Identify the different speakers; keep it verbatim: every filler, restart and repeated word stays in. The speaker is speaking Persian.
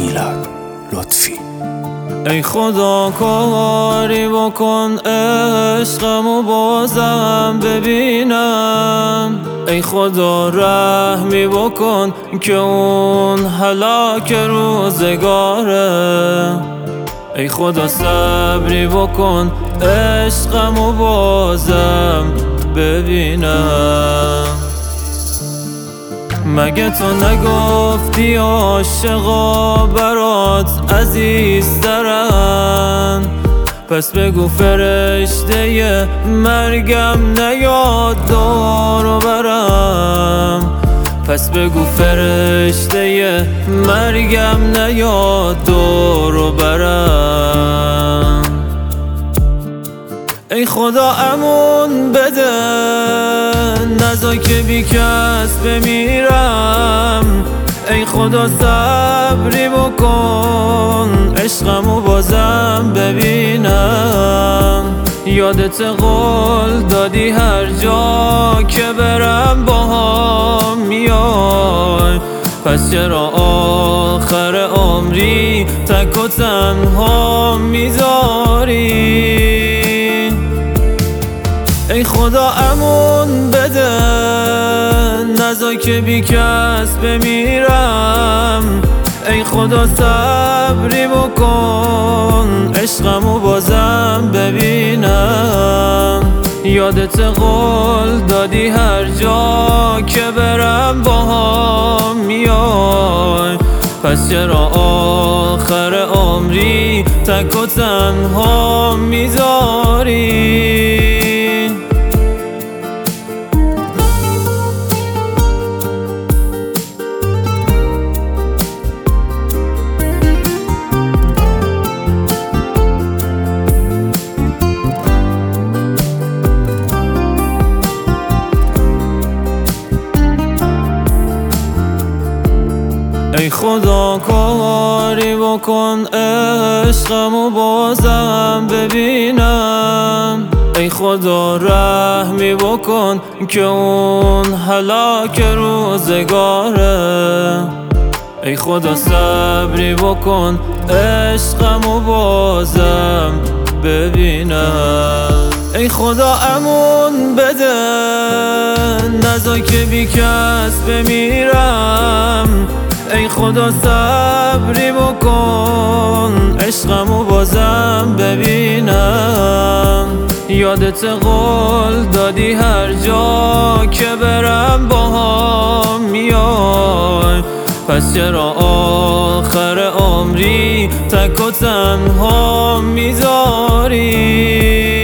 Speaker 1: میلاد لطفی.
Speaker 2: ای خدا کاری بکن عشقمو بازم ببینم، ای خدا رحمی بکن که اون هلاک روزگاره، ای خدا صبری بکن عشقمو بازم ببینم. مگه تو نگفتی عاشقا برات عزیزترن؟ پس بگو فرشته مرگم نیاد دورو برم، پس بگو فرشته مرگم نیاد دورو برم. ای خدا امون بده نذار که بی کس بمیرم، ای خدا صبری بکن عشقمو بازم ببینم. یادت قول دادی هر جا که برم باهم میای، پس چرا آخر عمری تک و تنها میذاری؟ ای خدا امون بده نذار که بی کس بمیرم، ای خدا صبری بکن عشقمو بازم ببینم. یادت قول دادی هر جا که برم باهم میای، پس چرا آخر عمری تک و تنها میذاری؟ ای خدا کاری بکن عشقمو بازم ببینم، ای خدا رحمی بکن که اون هلاک روزگاره، ای خدا صبری بکن عشقمو بازم ببینم. ای خدا امون بده نذار که بی کس بمیرم، ای خدا صبری بکن عشقمو بازم ببینم. یادت قول دادی هر جا که برم باهم میای، پس چرا آخر عمری تک و تنها میذاری؟